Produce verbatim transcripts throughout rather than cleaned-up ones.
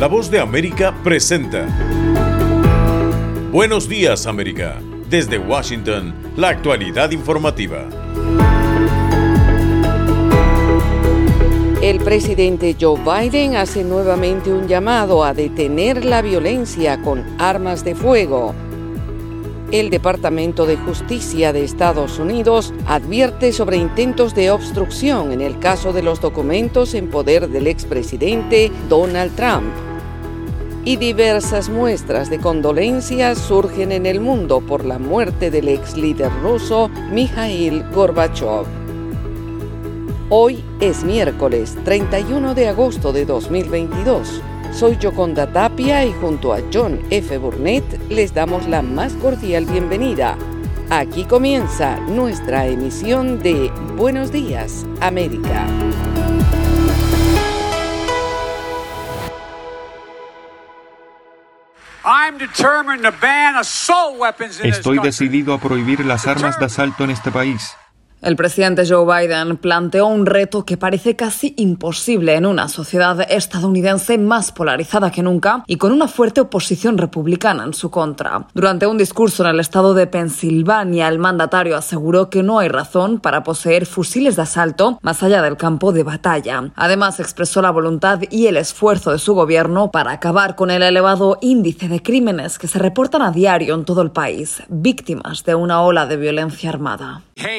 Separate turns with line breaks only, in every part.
La Voz de América presenta Buenos Días, América. Desde Washington, la actualidad informativa.
El presidente Joe Biden hace nuevamente un llamado a detener la violencia con armas de fuego. El Departamento de Justicia de Estados Unidos advierte sobre intentos de obstrucción en el caso de los documentos en poder del expresidente Donald Trump. Y diversas muestras de condolencias surgen en el mundo por la muerte del ex líder ruso Mikhail Gorbachev. Hoy es miércoles treinta y uno de agosto de dos mil veintidós. Soy Yoconda Tapia y junto a John F. Burnett les damos la más cordial bienvenida. Aquí comienza nuestra emisión de Buenos Días, América.
Estoy decidido a prohibir las armas de asalto en este país.
El presidente Joe Biden planteó un reto que parece casi imposible en una sociedad estadounidense más polarizada que nunca y con una fuerte oposición republicana en su contra. Durante un discurso en el estado de Pensilvania, el mandatario aseguró que no hay razón para poseer fusiles de asalto más allá del campo de batalla. Además, expresó la voluntad y el esfuerzo de su gobierno para acabar con el elevado índice de crímenes que se reportan a diario en todo el país, víctimas de una ola de violencia armada.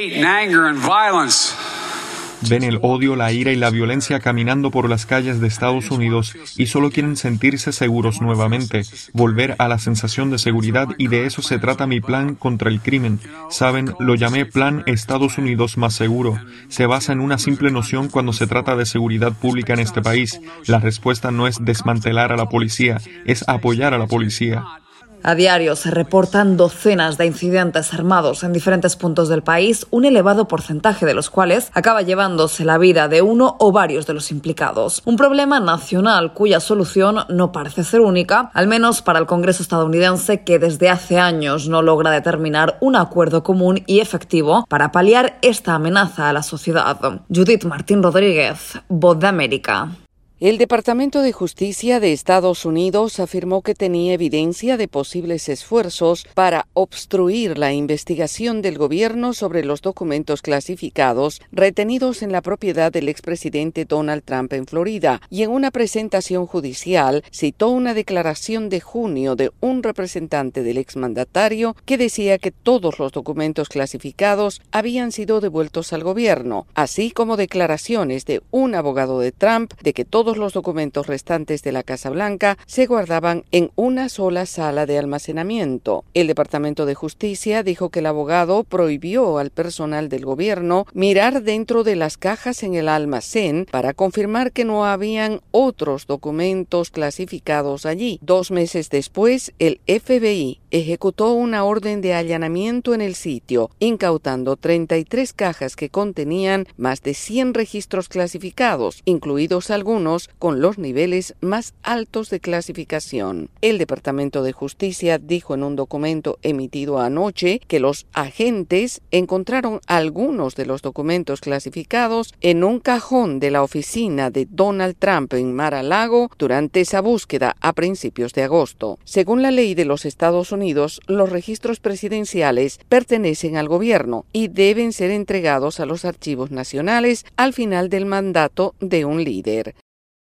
Ven el odio, la ira y la violencia caminando por las calles de Estados Unidos y solo quieren sentirse seguros nuevamente, volver a la sensación de seguridad, y de eso se trata mi plan contra el crimen. Saben, lo llamé Plan Estados Unidos Más Seguro. Se basa en una simple noción cuando se trata de seguridad pública en este país. La respuesta no es desmantelar a la policía, es apoyar a la policía.
A diario se reportan docenas de incidentes armados en diferentes puntos del país, un elevado porcentaje de los cuales acaba llevándose la vida de uno o varios de los implicados. Un problema nacional cuya solución no parece ser única, al menos para el Congreso estadounidense, que desde hace años no logra determinar un acuerdo común y efectivo para paliar esta amenaza a la sociedad. Judith Martín Rodríguez, Voz de América.
El Departamento de Justicia de Estados Unidos afirmó que tenía evidencia de posibles esfuerzos para obstruir la investigación del gobierno sobre los documentos clasificados retenidos en la propiedad del expresidente Donald Trump en Florida, y en una presentación judicial citó una declaración de junio de un representante del exmandatario que decía que todos los documentos clasificados habían sido devueltos al gobierno, así como declaraciones de un abogado de Trump de que todos Todos los documentos restantes de la Casa Blanca se guardaban en una sola sala de almacenamiento. El Departamento de Justicia dijo que el abogado prohibió al personal del gobierno mirar dentro de las cajas en el almacén para confirmar que no habían otros documentos clasificados allí. Dos meses después, el F B I ejecutó una orden de allanamiento en el sitio, incautando treinta y tres cajas que contenían más de cien registros clasificados, incluidos algunos con los niveles más altos de clasificación. El Departamento de Justicia dijo en un documento emitido anoche que los agentes encontraron algunos de los documentos clasificados en un cajón de la oficina de Donald Trump en Mar-a-Lago durante esa búsqueda a principios de agosto. Según la ley de los Estados Unidos, los registros presidenciales pertenecen al gobierno y deben ser entregados a los archivos nacionales al final del mandato de un líder.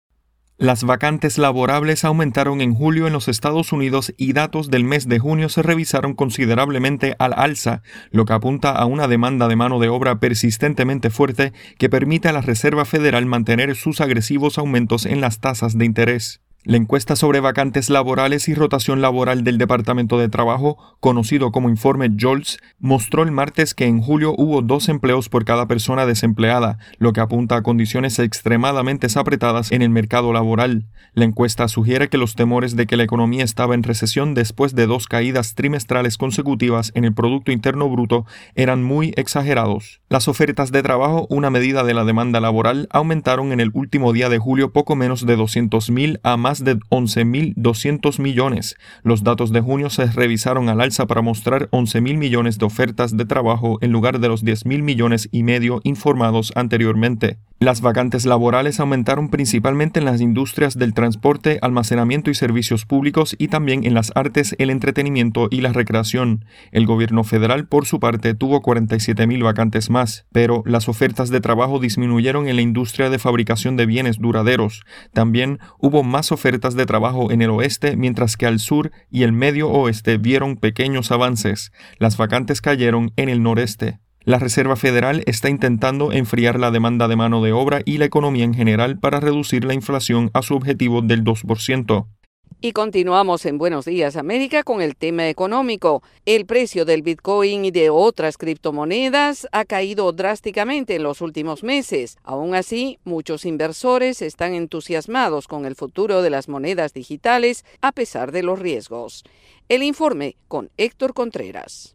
Las vacantes laborables aumentaron en julio en los Estados Unidos y datos del mes de junio se revisaron considerablemente al alza, lo que apunta a una demanda de mano de obra persistentemente fuerte que permite a la Reserva Federal mantener sus agresivos aumentos en las tasas de interés. La encuesta sobre vacantes laborales y rotación laboral del Departamento de Trabajo, conocido como Informe JOLTS, mostró el martes que en julio hubo dos empleos por cada persona desempleada, lo que apunta a condiciones extremadamente apretadas en el mercado laboral. La encuesta sugiere que los temores de que la economía estaba en recesión después de dos caídas trimestrales consecutivas en el Producto Interno Bruto eran muy exagerados. Las ofertas de trabajo, una medida de la demanda laboral, aumentaron en el último día de julio poco menos de doscientos mil a más más de once mil doscientos millones. Los datos de junio se revisaron al alza para mostrar once mil millones de ofertas de trabajo en lugar de los diez mil millones y medio informados anteriormente. Las vacantes laborales aumentaron principalmente en las industrias del transporte, almacenamiento y servicios públicos y también en las artes, el entretenimiento y la recreación. El gobierno federal, por su parte, tuvo cuarenta y siete mil vacantes más, pero las ofertas de trabajo disminuyeron en la industria de fabricación de bienes duraderos. También hubo más ofertas de trabajo en el oeste, mientras que al sur y el medio oeste vieron pequeños avances. Las vacantes cayeron en el noreste. La Reserva Federal está intentando enfriar la demanda de mano de obra y la economía en general para reducir la inflación a su objetivo del dos por ciento.
Y continuamos en Buenos Días América con el tema económico. El precio del Bitcoin y de otras criptomonedas ha caído drásticamente en los últimos meses. Aún así, muchos inversores están entusiasmados con el futuro de las monedas digitales a pesar de los riesgos. El informe con Héctor Contreras.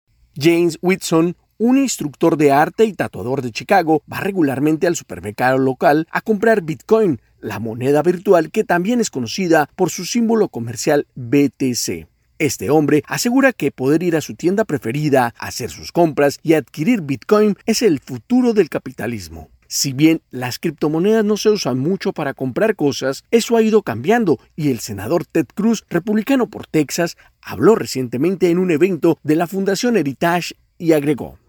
James Whitson, un instructor de arte y tatuador de Chicago, va regularmente al supermercado local a comprar Bitcoin, la moneda virtual que también es conocida por su símbolo comercial B T C. Este hombre asegura que poder ir a su tienda preferida, hacer sus compras y adquirir Bitcoin es el futuro del capitalismo. Si bien las criptomonedas no se usan mucho para comprar cosas, eso ha ido cambiando y el senador Ted Cruz, republicano por Texas, habló recientemente en un evento de la Fundación Heritage y agregó: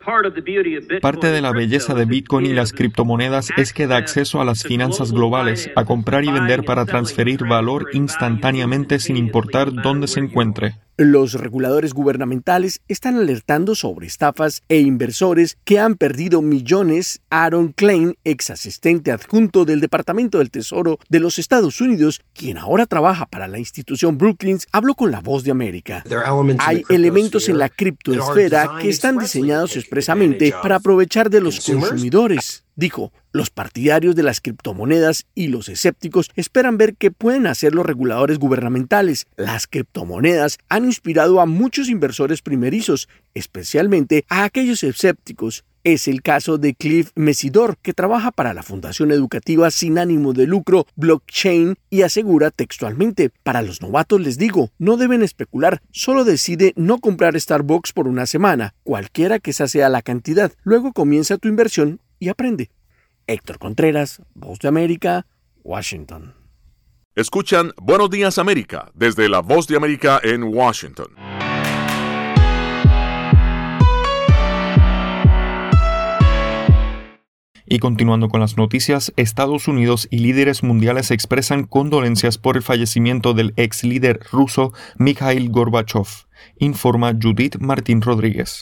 Parte de la belleza de Bitcoin y las criptomonedas es que da acceso a las finanzas globales, a comprar y vender para transferir valor instantáneamente sin importar dónde se encuentre.
Los reguladores gubernamentales están alertando sobre estafas e inversores que han perdido millones. Aaron Klein, ex asistente adjunto del Departamento del Tesoro de los Estados Unidos, quien ahora trabaja para la institución Brookings, habló con La Voz de América. Hay elementos en la criptoesfera que están diseñados expresamente para aprovechar de los consumidores. Dijo, los partidarios de las criptomonedas y los escépticos esperan ver qué pueden hacer los reguladores gubernamentales. Las criptomonedas han inspirado a muchos inversores primerizos, especialmente a aquellos escépticos. Es el caso de Cliff Mesidor, que trabaja para la Fundación Educativa sin ánimo de lucro Blockchain y asegura textualmente: para los novatos les digo, no deben especular, solo decide no comprar Starbucks por una semana, cualquiera que esa sea la cantidad, luego comienza tu inversión y aprende. Héctor Contreras, Voz de América, Washington.
Escuchan Buenos Días América desde La Voz de América en Washington.
Y continuando con las noticias, Estados Unidos y líderes mundiales expresan condolencias por el fallecimiento del ex líder ruso Mikhail Gorbachev, informa Judith Martín Rodríguez.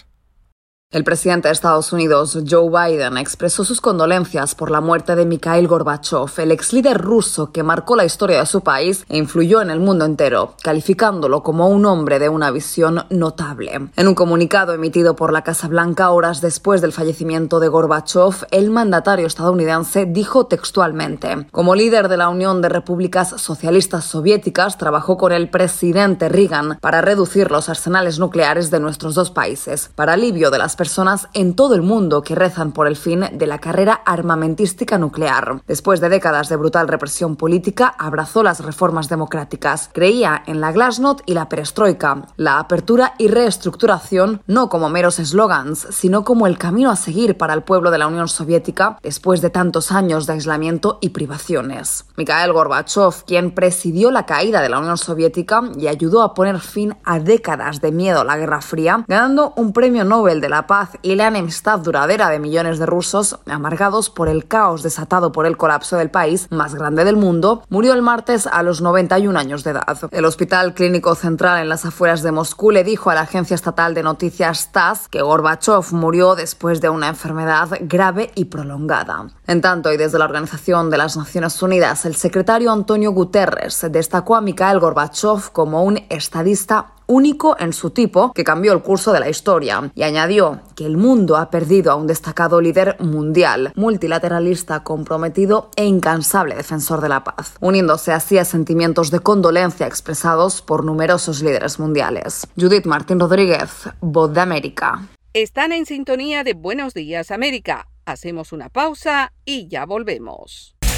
El presidente de Estados Unidos, Joe Biden, expresó sus condolencias por la muerte de Mikhail Gorbachev, el ex líder ruso que marcó la historia de su país e influyó en el mundo entero, calificándolo como un hombre de una visión notable. En un comunicado emitido por la Casa Blanca horas después del fallecimiento de Gorbachev, el mandatario estadounidense dijo textualmente: como líder de la Unión de Repúblicas Socialistas Soviéticas, trabajó con el presidente Reagan para reducir los arsenales nucleares de nuestros dos países, para alivio de las personas en todo el mundo que rezan por el fin de la carrera armamentística nuclear. Después de décadas de brutal represión política, abrazó las reformas democráticas. Creía en la glasnost y la perestroika, la apertura y reestructuración, no como meros eslogans, sino como el camino a seguir para el pueblo de la Unión Soviética después de tantos años de aislamiento y privaciones. Mikhail Gorbachev, quien presidió la caída de la Unión Soviética y ayudó a poner fin a décadas de miedo a la Guerra Fría, ganando un premio Nobel de la paz y la enemistad duradera de millones de rusos amargados por el caos desatado por el colapso del país más grande del mundo, murió el martes a los noventa y un años de edad. El Hospital Clínico Central en las afueras de Moscú le dijo a la agencia estatal de noticias TASS que Gorbachev murió después de una enfermedad grave y prolongada. En tanto, y desde la Organización de las Naciones Unidas, el secretario Antonio Guterres destacó a Mikhail Gorbachev como un estadista único en su tipo que cambió el curso de la historia y añadió que el mundo ha perdido a un destacado líder mundial, multilateralista, comprometido e incansable defensor de la paz, uniéndose así a sentimientos de condolencia expresados por numerosos líderes mundiales. Judith Martín Rodríguez, Voz de América.
Están en sintonía de Buenos Días América. Hacemos una pausa y ya volvemos.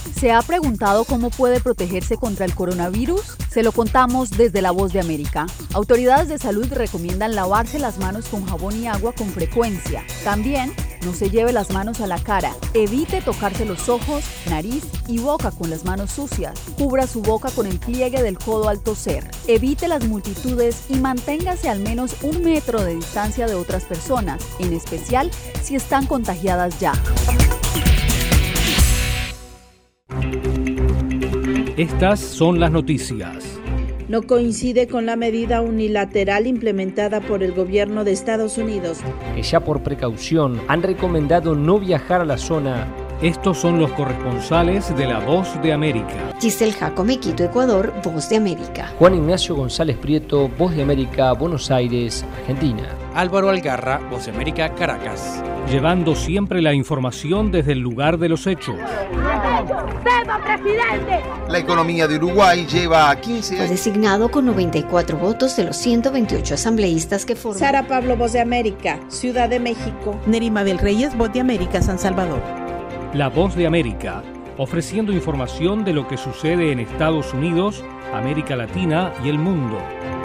¿Se ha preguntado cómo puede protegerse contra el coronavirus? Se lo contamos desde La Voz de América. Autoridades de salud recomiendan lavarse las manos con jabón y agua con frecuencia. También, no se lleve las manos a la cara. Evite tocarse los ojos, nariz y boca con las manos sucias. Cubra su boca con el pliegue del codo al toser. Evite las multitudes y manténgase al menos un metro de distancia de otras personas, en especial si están contagiadas ya.
Estas son las noticias.
No coincide con la medida unilateral implementada por el gobierno de Estados Unidos,
que ya por precaución han recomendado no viajar a la zona.
Estos son los corresponsales de La Voz de América.
Giselle Jacome, Quito, Ecuador, Voz de América.
Juan Ignacio González Prieto, Voz de América, Buenos Aires, Argentina.
Álvaro Algarra, Voz de América, Caracas.
Llevando siempre la información desde el lugar de los hechos.
¡Viva, presidente!
La economía de Uruguay lleva a quince años.
Fue designado con noventa y cuatro votos de los ciento veintiocho asambleístas que forman.
Sara Pablo, Voz de América, Ciudad de México.
Neri Mabel Reyes, Voz de América, San Salvador.
La Voz de América, ofreciendo información de lo que sucede en Estados Unidos, América Latina y el mundo.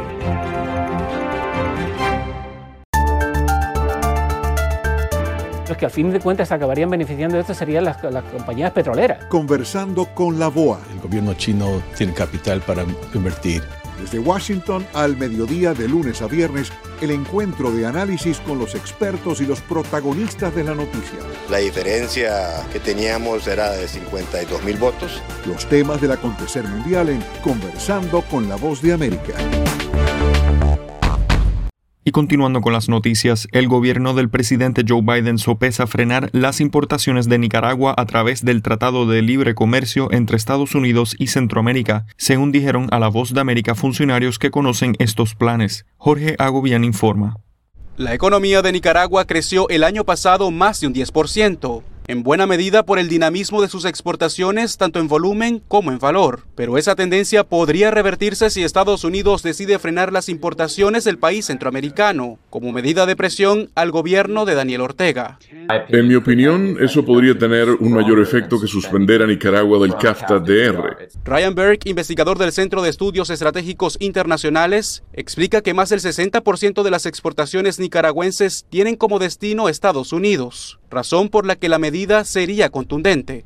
Los que al fin de cuentas acabarían beneficiando de esto serían las, las compañías petroleras.
Conversando con la B O A.
El gobierno chino tiene capital para invertir.
Desde Washington al mediodía de lunes a viernes, el encuentro de análisis con los expertos y los protagonistas de la noticia.
La diferencia que teníamos era de cincuenta y dos mil votos.
Los temas del acontecer mundial en Conversando con la Voz de América.
Y continuando con las noticias, el gobierno del presidente Joe Biden sopesa frenar las importaciones de Nicaragua a través del Tratado de Libre Comercio entre Estados Unidos y Centroamérica, según dijeron a La Voz de América funcionarios que conocen estos planes. Jorge Agobián informa.
La economía de Nicaragua creció el año pasado más de un diez por ciento. En buena medida por el dinamismo de sus exportaciones, tanto en volumen como en valor. Pero esa tendencia podría revertirse si Estados Unidos decide frenar las importaciones del país centroamericano, como medida de presión al gobierno de Daniel Ortega.
En mi opinión, eso podría tener un mayor efecto que suspender a Nicaragua del CAFTA-D R.
Ryan Berg, investigador del Centro de Estudios Estratégicos Internacionales, explica que más del sesenta por ciento de las exportaciones nicaragüenses tienen como destino Estados Unidos, razón por la que la medida sería contundente.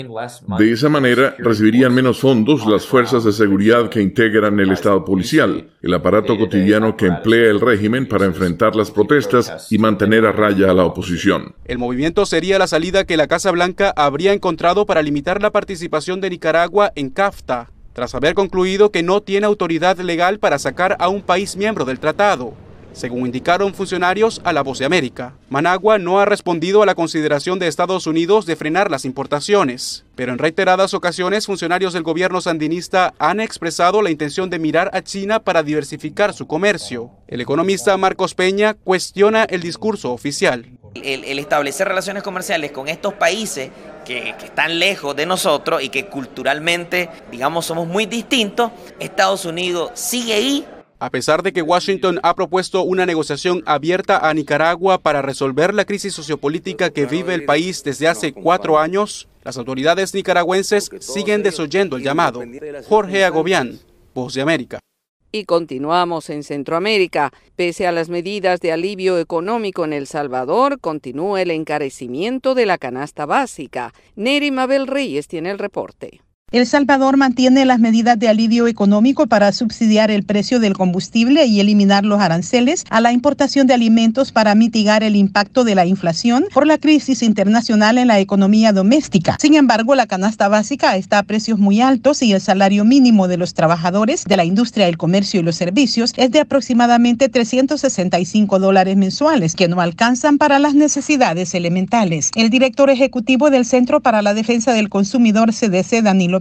De esa manera, recibirían menos fondos las fuerzas de seguridad que integran el Estado policial, el aparato cotidiano que emplea el régimen para enfrentar las protestas y mantener a raya a la oposición.
El movimiento sería la salida que la Casa Blanca habría encontrado para limitar la participación de Nicaragua en CAFTA, tras haber concluido que no tiene autoridad legal para sacar a un país miembro del tratado, según indicaron funcionarios a La Voz de América. Managua no ha respondido a la consideración de Estados Unidos de frenar las importaciones, pero en reiteradas ocasiones funcionarios del gobierno sandinista han expresado la intención de mirar a China para diversificar su comercio. El economista Marcos Peña cuestiona el discurso oficial.
El, el establecer relaciones comerciales con estos países que, que están lejos de nosotros y que culturalmente, digamos, somos muy distintos, Estados Unidos sigue ahí.
A pesar de que Washington ha propuesto una negociación abierta a Nicaragua para resolver la crisis sociopolítica que vive el país desde hace cuatro años, las autoridades nicaragüenses siguen desoyendo el llamado. Jorge Agobián, Voz de América.
Y continuamos en Centroamérica. Pese a las medidas de alivio económico en El Salvador, continúa el encarecimiento de la canasta básica. Neri Mabel Reyes tiene el reporte.
El Salvador mantiene las medidas de alivio económico para subsidiar el precio del combustible y eliminar los aranceles a la importación de alimentos para mitigar el impacto de la inflación por la crisis internacional en la economía doméstica. Sin embargo, la canasta básica está a precios muy altos y el salario mínimo de los trabajadores de la industria del comercio y los servicios es de aproximadamente trescientos sesenta y cinco dólares mensuales, que no alcanzan para las necesidades elementales. El director ejecutivo del Centro para la Defensa del Consumidor, C D C, Danilo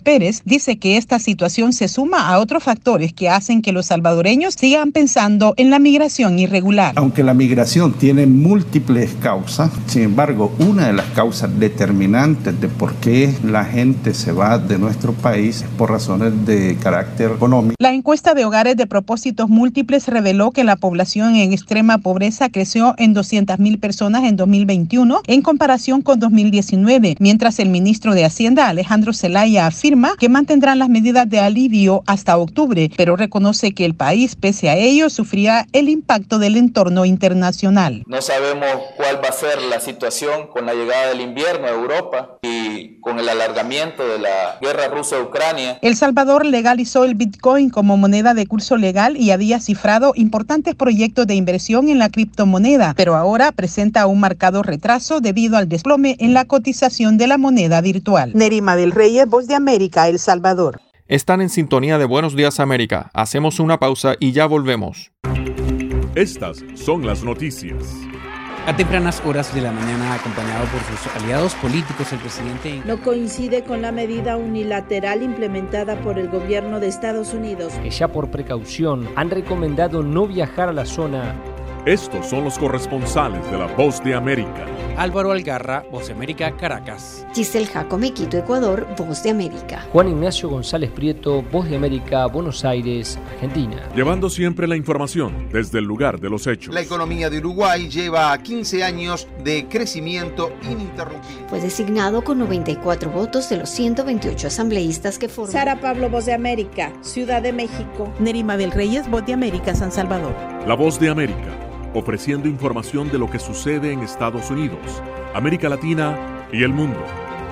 Pérez, dice que esta situación se suma a otros factores que hacen que los salvadoreños sigan pensando en la migración irregular.
Aunque la migración tiene múltiples causas, sin embargo, una de las causas determinantes de por qué la gente se va de nuestro país es por razones de carácter económico.
La encuesta de hogares de propósitos múltiples reveló que la población en extrema pobreza creció en doscientas mil personas en dos mil veintiuno en comparación con dos mil diecinueve, mientras el ministro de Hacienda, Alejandro Zelaya, afirma que mantendrán las medidas de alivio hasta octubre, pero reconoce que el país, pese a ello, sufrirá el impacto del entorno internacional.
No sabemos cuál va a ser la situación con la llegada del invierno a Europa y con el alargamiento de la guerra Rusia-Ucrania.
El Salvador legalizó el Bitcoin como moneda de curso legal y había cifrado importantes proyectos de inversión en la criptomoneda, pero ahora presenta un marcado retraso debido al desplome en la cotización de la moneda virtual. Nerima del Reyes, Voz de América, El Salvador.
Están en sintonía de Buenos Días América. Hacemos una pausa y ya volvemos.
Estas son las noticias.
A tempranas horas de la mañana, acompañado por sus aliados políticos, el presidente
no coincide con la medida unilateral implementada por el gobierno de Estados Unidos,
que ya por precaución han recomendado no viajar a la zona.
Estos son los corresponsales de La Voz de América.
Álvaro Algarra, Voz de América, Caracas.
Giselle Jacome, Quito, Ecuador, Voz de América.
Juan Ignacio González Prieto, Voz de América, Buenos Aires, Argentina.
Llevando siempre la información desde el lugar de los hechos.
La economía de Uruguay lleva quince años de crecimiento ininterrumpido.
Fue designado con noventa y cuatro votos de los ciento veintiocho asambleístas que forman.
Sara Pablo, Voz de América, Ciudad de México.
Nerima del Reyes, Voz de América, San Salvador.
La Voz de América, ofreciendo información de lo que sucede en Estados Unidos, América Latina y el mundo.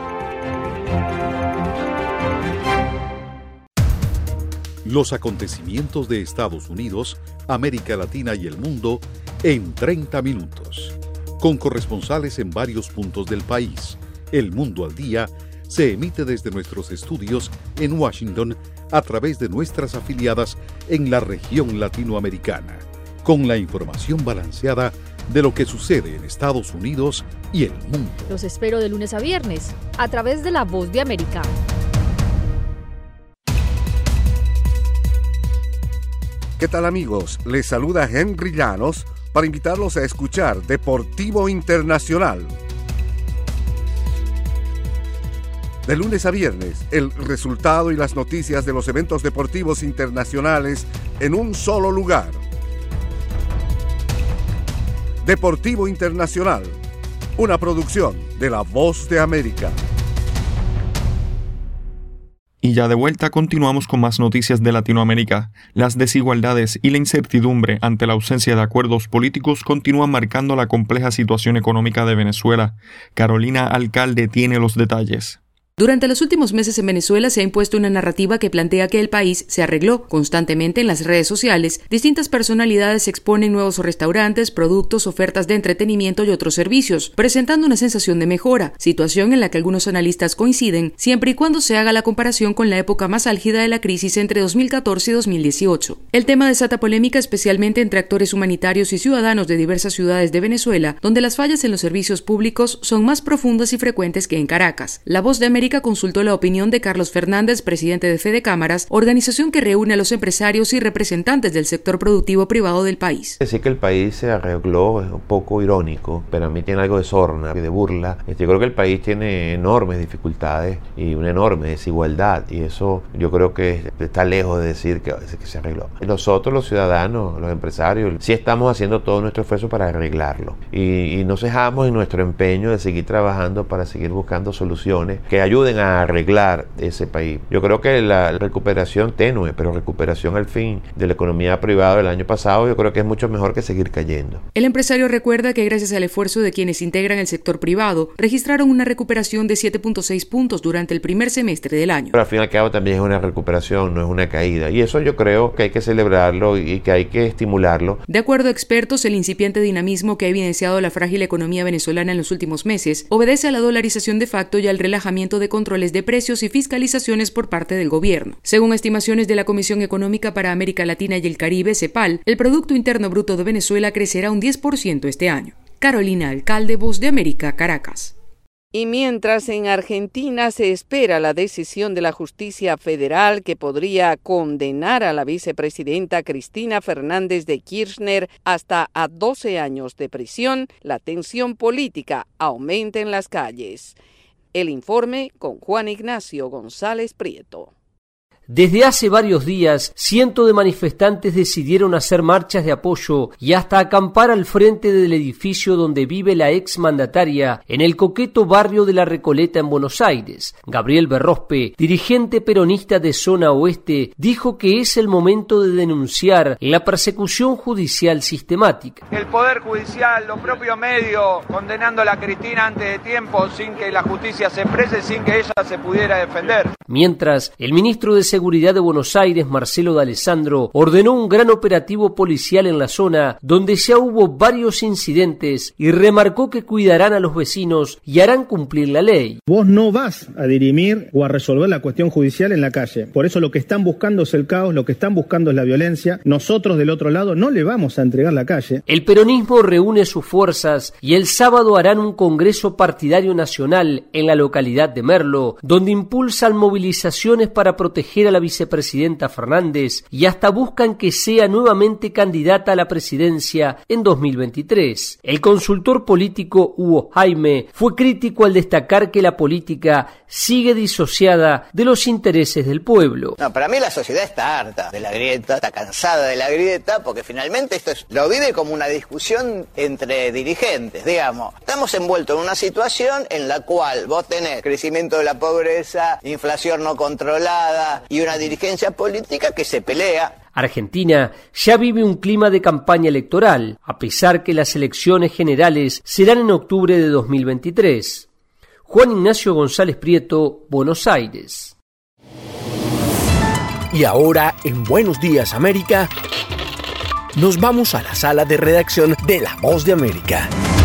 Los acontecimientos de Estados Unidos, América Latina y el mundo en treinta minutos. Con corresponsales en varios puntos del país. El Mundo al Día se emite desde nuestros estudios en Washington a través de nuestras afiliadas en la región latinoamericana, con la información balanceada de lo que sucede en Estados Unidos y el mundo.
Los espero de lunes a viernes, a través de La Voz de América.
¿Qué tal, amigos? Les saluda Henry Llanos para invitarlos a escuchar Deportivo Internacional. De lunes a viernes, el resultado y las noticias de los eventos deportivos internacionales en un solo lugar. Deportivo Internacional, una producción de La Voz de América.
Y ya de vuelta continuamos con más noticias de Latinoamérica. Las desigualdades y la incertidumbre ante la ausencia de acuerdos políticos continúan marcando la compleja situación económica de Venezuela. Carolina Alcalde tiene los detalles.
Durante los últimos meses en Venezuela se ha impuesto una narrativa que plantea que el país se arregló. Constantemente en las redes sociales, distintas personalidades exponen nuevos restaurantes, productos, ofertas de entretenimiento y otros servicios, presentando una sensación de mejora, situación en la que algunos analistas coinciden, siempre y cuando se haga la comparación con la época más álgida de la crisis entre dos mil catorce y dos mil dieciocho. El tema desata polémica especialmente entre actores humanitarios y ciudadanos de diversas ciudades de Venezuela, donde las fallas en los servicios públicos son más profundas y frecuentes que en Caracas. La Voz de América consultó la opinión de Carlos Fernández, presidente de Fede Cámaras, organización que reúne a los empresarios y representantes del sector productivo privado del país.
Decir que el país se arregló es un poco irónico, pero a mí tiene algo de sorna y de burla. Yo creo que el país tiene enormes dificultades y una enorme desigualdad, y eso yo creo que está lejos de decir que, que se arregló. Nosotros, los ciudadanos, los empresarios, sí estamos haciendo todo nuestro esfuerzo para arreglarlo, y, y no cejamos en nuestro empeño de seguir trabajando para seguir buscando soluciones que ayuden a arreglar ese país. Yo creo que la recuperación tenue, pero recuperación al fin de la economía privada del año pasado, yo creo que es mucho mejor que seguir cayendo.
El empresario recuerda que gracias al esfuerzo de quienes integran el sector privado, registraron una recuperación de siete punto seis puntos durante el primer semestre del año.
Pero al fin y al cabo también es una recuperación, no es una caída, y eso yo creo que hay que celebrarlo y que hay que estimularlo.
De acuerdo a expertos, el incipiente dinamismo que ha evidenciado la frágil economía venezolana en los últimos meses obedece a la dolarización de facto y al relajamiento de controles de precios y fiscalizaciones por parte del gobierno. Según estimaciones de la Comisión Económica para América Latina y el Caribe, CEPAL, el Producto Interno Bruto de Venezuela crecerá un diez por ciento este año. Carolina Alcalde, Voz de América, Caracas.
Y mientras en Argentina se espera la decisión de la justicia federal que podría condenar a la vicepresidenta Cristina Fernández de Kirchner hasta a doce años de prisión, la tensión política aumenta en las calles. El informe con Juan Ignacio González Prieto.
Desde hace varios días, cientos de manifestantes decidieron hacer marchas de apoyo y hasta acampar al frente del edificio donde vive la exmandataria en el coqueto barrio de La Recoleta en Buenos Aires. Gabriel Berrospe, dirigente peronista de Zona Oeste, dijo que es el momento de denunciar la persecución judicial sistemática.
El Poder Judicial, los propios medios, condenando a la Cristina antes de tiempo sin que la justicia se exprese, sin que ella se pudiera defender.
Mientras, el ministro de Seguridad de Buenos Aires, Marcelo D'Alessandro, ordenó un gran operativo policial en la zona donde ya hubo varios incidentes y remarcó que cuidarán a los vecinos y harán cumplir la ley.
Vos no vas a dirimir o a resolver la cuestión judicial en la calle. Por eso lo que están buscando es el caos, lo que están buscando es la violencia. Nosotros del otro lado no le vamos a entregar la calle.
El peronismo reúne sus fuerzas y el sábado harán un congreso partidario nacional en la localidad de Merlo, donde impulsan movilizaciones para proteger a la vicepresidenta Fernández y hasta buscan que sea nuevamente candidata a la presidencia en dos mil veintitrés. El consultor político Hugo Jaime fue crítico al destacar que la política sigue disociada de los intereses del pueblo.
No, para mí la sociedad está harta de la grieta, está cansada de la grieta, porque finalmente esto es, lo vive como una discusión entre dirigentes, digamos. Estamos envueltos en una situación en la cual vos tenés crecimiento de la pobreza, inflación no controlada y una dirigencia política que se pelea.
Argentina ya vive un clima de campaña electoral, a pesar que las elecciones generales serán en octubre de dos mil veintitrés. Juan Ignacio González Prieto, Buenos Aires.
Y ahora, en Buenos Días América, nos vamos a la sala de redacción de La Voz de América.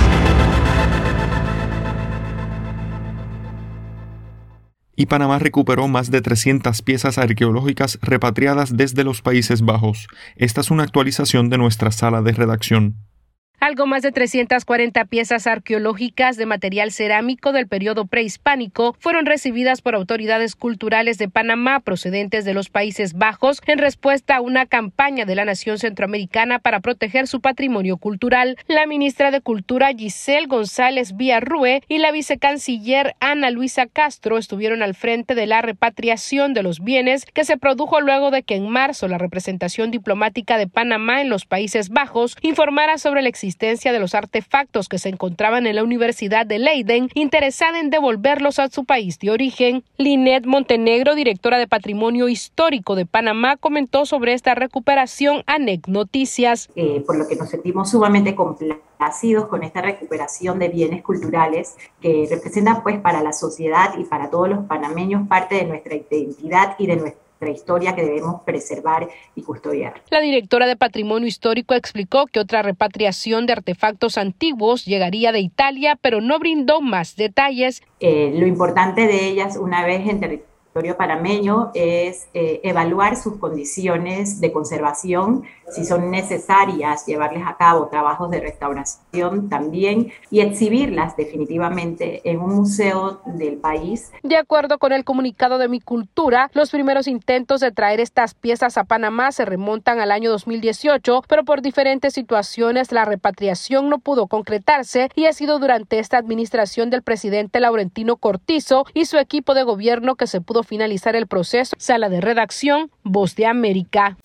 Y Panamá recuperó más de trescientas piezas arqueológicas repatriadas desde los Países Bajos. Esta es una actualización de nuestra sala de redacción.
Algo más de trescientas cuarenta piezas arqueológicas de material cerámico del periodo prehispánico fueron recibidas por autoridades culturales de Panamá procedentes de los Países Bajos en respuesta a una campaña de la nación centroamericana para proteger su patrimonio cultural. La ministra de Cultura Giselle González Villarrúe y la vicecanciller Ana Luisa Castro estuvieron al frente de la repatriación de los bienes que se produjo luego de que en marzo la representación diplomática de Panamá en los Países Bajos informara sobre la existencia de los artefactos que se encontraban en la Universidad de Leiden, interesada en devolverlos a su país de origen. Linet Montenegro, directora de Patrimonio Histórico de Panamá, comentó sobre esta recuperación a N E C Noticias.
Eh, por lo que nos sentimos sumamente complacidos con esta recuperación de bienes culturales que representan pues para la sociedad y para todos los panameños parte de nuestra identidad y de nuestra historia que debemos preservar y custodiar.
La directora de Patrimonio Histórico explicó que otra repatriación de artefactos antiguos llegaría de Italia, pero no brindó más detalles.
Eh, lo importante de ellas, una vez en territorio panameño, es eh, evaluar sus condiciones de conservación, si son necesarias llevarles a cabo trabajos de restauración también y exhibirlas definitivamente en un museo del país.
De acuerdo con el comunicado de Mi Cultura, los primeros intentos de traer estas piezas a Panamá se remontan al año dos mil dieciocho, pero por diferentes situaciones la repatriación no pudo concretarse y ha sido durante esta administración del presidente Laurentino Cortizo y su equipo de gobierno que se pudo finalizar el proceso. Sala de redacción, Voz de América.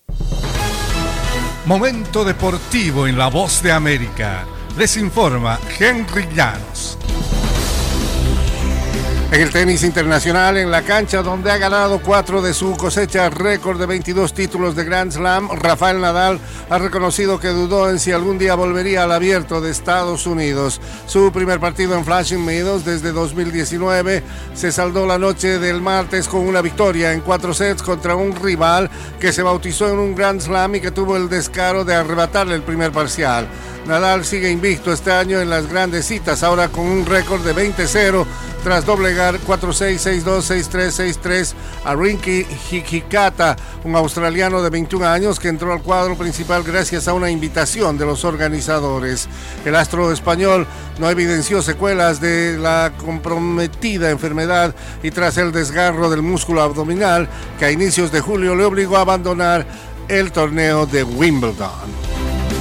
Momento deportivo en La Voz de América. Les informa Henry Llanos. En el tenis internacional, en la cancha donde ha ganado cuatro de su cosecha récord de veintidós títulos de Grand Slam, Rafael Nadal ha reconocido que dudó en si algún día volvería al Abierto de Estados Unidos. Su primer partido en Flushing Meadows desde dos mil diecinueve se saldó la noche del martes con una victoria en cuatro sets contra un rival que se bautizó en un Grand Slam y que tuvo el descaro de arrebatarle el primer parcial. Nadal sigue invicto este año en las grandes citas, ahora con un récord de veinte cero, tras doblegar cuatro seis, seis dos, seis tres, seis tres a Rinky Hikikata, un australiano de veintiún años que entró al cuadro principal gracias a una invitación de los organizadores. El astro español no evidenció secuelas de la comprometida enfermedad y tras el desgarro del músculo abdominal que a inicios de julio le obligó a abandonar el torneo de Wimbledon.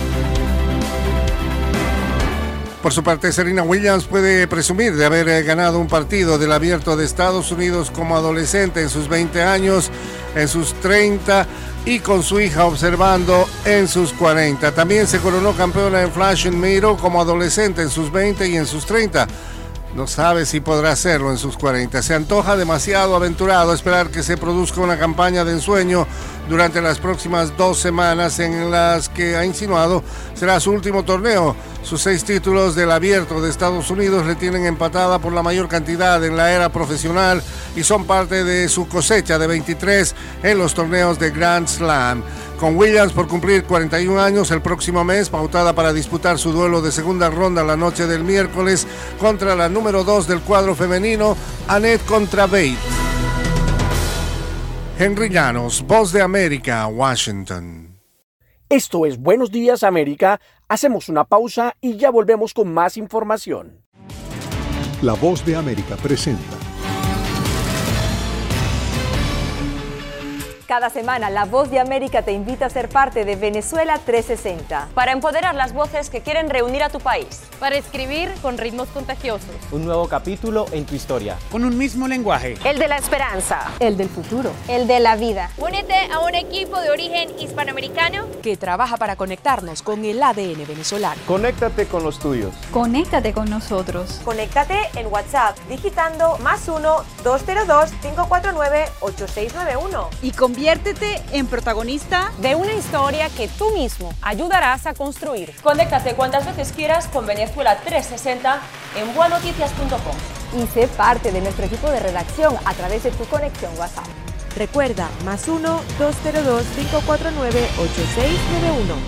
Por su parte, Serena Williams puede presumir de haber ganado un partido del Abierto de Estados Unidos como adolescente en sus veinte años, en sus treinta y con su hija observando en sus cuarenta. También se coronó campeona en Flash and Meadow como adolescente en sus veinte y en sus treinta. No sabe si podrá hacerlo en sus cuarenta. Se antoja demasiado aventurado esperar que se produzca una campaña de ensueño durante las próximas dos semanas en las que ha insinuado será su último torneo. Sus seis títulos del Abierto de Estados Unidos le tienen empatada por la mayor cantidad en la era profesional y son parte de su cosecha de veintitrés en los torneos de Grand Slam. Con Williams por cumplir cuarenta y un años el próximo mes, pautada para disputar su duelo de segunda ronda la noche del miércoles contra la número dos del cuadro femenino, Anett Kontraveit. Henry Llanos, Voz de América, Washington.
Esto es Buenos Días América. Hacemos una pausa y ya volvemos con más información.
La Voz de América presenta.
Cada semana, La Voz de América te invita a ser parte de Venezuela trescientos sesenta.
Para empoderar las voces que quieren reunir a tu país.
Para escribir con ritmos contagiosos.
Un nuevo capítulo en tu historia.
Con un mismo lenguaje.
El de la esperanza.
El del futuro.
El de la vida.
Únete a un equipo de origen hispanoamericano
que trabaja para conectarnos con el A D N venezolano.
Conéctate con los tuyos.
Conéctate con nosotros.
Conéctate en WhatsApp digitando más uno, dos cero dos, cinco cuatro nueve, ocho seis nueve uno.
Y conviértete en protagonista
de una historia que tú mismo ayudarás a construir. Conéctate cuantas veces quieras con Venezuela trescientos sesenta en bua noticias punto com.
Y sé parte de nuestro equipo de redacción a través de tu conexión WhatsApp. Recuerda, más uno, dos cero dos, cinco cuatro nueve, ocho seis nueve uno.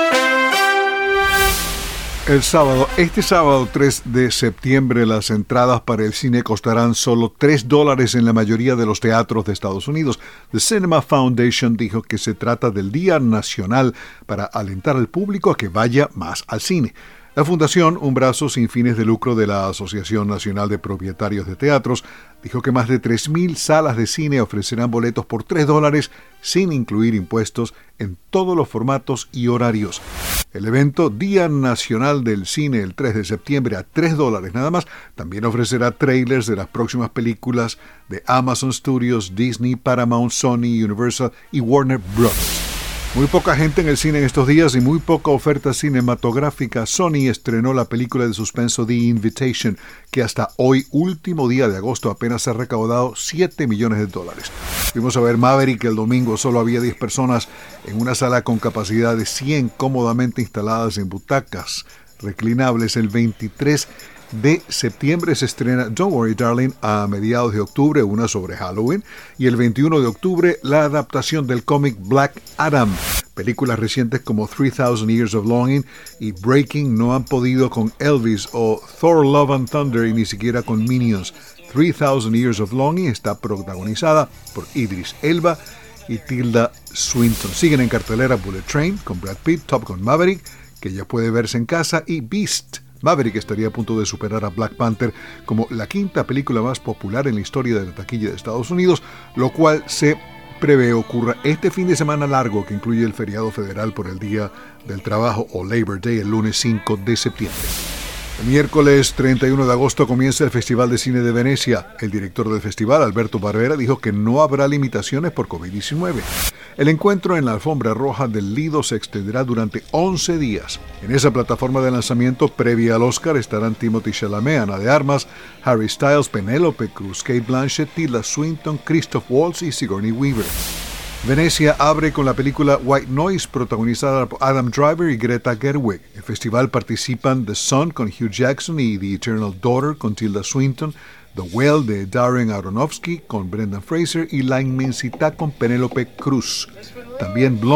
El sábado, este sábado tres de septiembre, las entradas para el cine costarán solo tres dólares en la mayoría de los teatros de Estados Unidos. The Cinema Foundation dijo que se trata del Día Nacional para alentar al público a que vaya más al cine. La fundación, un brazo sin fines de lucro de la Asociación Nacional de Propietarios de Teatros, dijo que más de tres mil salas de cine ofrecerán boletos por tres dólares sin incluir impuestos en todos los formatos y horarios. El evento Día Nacional del Cine el tres de septiembre a tres dólares nada más también ofrecerá trailers de las próximas películas de Amazon Studios, Disney, Paramount, Sony, Universal y Warner Bros. Muy poca gente en el cine en estos días y muy poca oferta cinematográfica. Sony estrenó la película de suspenso The Invitation, que hasta hoy, último día de agosto, apenas ha recaudado siete millones de dólares. Fuimos a ver Maverick el domingo, solo había diez personas en una sala con capacidad de cien cómodamente instaladas en butacas reclinables. El veintitrés de septiembre se estrena Don't Worry Darling, a mediados de octubre una sobre Halloween, y el veintiuno de octubre la adaptación del cómic Black Adam. Películas recientes como three thousand Years of Longing y Breaking no han podido con Elvis o Thor Love and Thunder y ni siquiera con Minions. three thousand Years of Longing está protagonizada por Idris Elba y Tilda Swinton. Siguen en cartelera Bullet Train con Brad Pitt, Top Gun Maverick, que ya puede verse en casa, y Beast. Maverick estaría a punto de superar a Black Panther como la quinta película más popular en la historia de la taquilla de Estados Unidos, lo cual se prevé ocurra este fin de semana largo que incluye el feriado federal por el Día del Trabajo o Labor Day el lunes cinco de septiembre. El miércoles treinta y uno de agosto comienza el Festival de Cine de Venecia. El director del festival, Alberto Barbera, dijo que no habrá limitaciones por covid diecinueve. El encuentro en la alfombra roja del Lido se extenderá durante once días. En esa plataforma de lanzamiento previa al Oscar estarán Timothée Chalamet, Ana de Armas, Harry Styles, Penélope Cruz, Cate Blanchett, Tilda Swinton, Christoph Waltz y Sigourney Weaver. Venecia abre con la película White Noise, protagonizada por Adam Driver y Greta Gerwig. El festival participan The Sun con Hugh Jackson y The Eternal Daughter con Tilda Swinton, The Well de Darren Aronofsky con Brendan Fraser y La Inmensidad con Penélope Cruz. También Blonde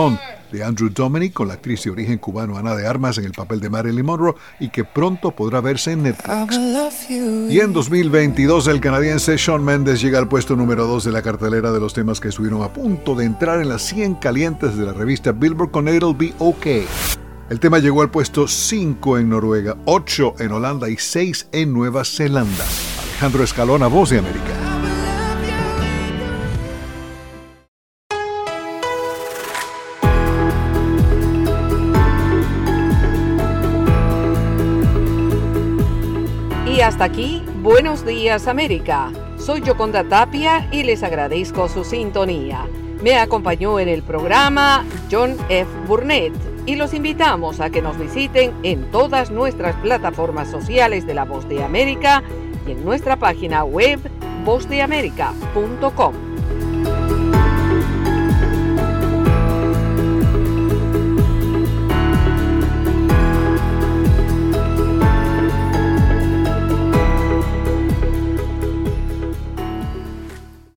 de Andrew Dominik con la actriz de origen cubano Ana de Armas en el papel de Marilyn Monroe y que pronto podrá verse en Netflix. Y en dos mil veintidós el canadiense Shawn Mendes llega al puesto número dos de la cartelera de los temas que estuvieron a punto de entrar en las cien calientes de la revista Billboard con It'll Be Okay. El tema llegó al puesto cinco en Noruega, ocho en Holanda y seis en Nueva Zelanda. Alejandro Escalona, Voz de América.
Y hasta aquí, Buenos Días América. Soy Yoconda Tapia y les agradezco su sintonía. Me acompañó en el programa John F. Burnett y los invitamos a que nos visiten en todas nuestras plataformas sociales de La Voz de América y en nuestra página web voz de américa punto com.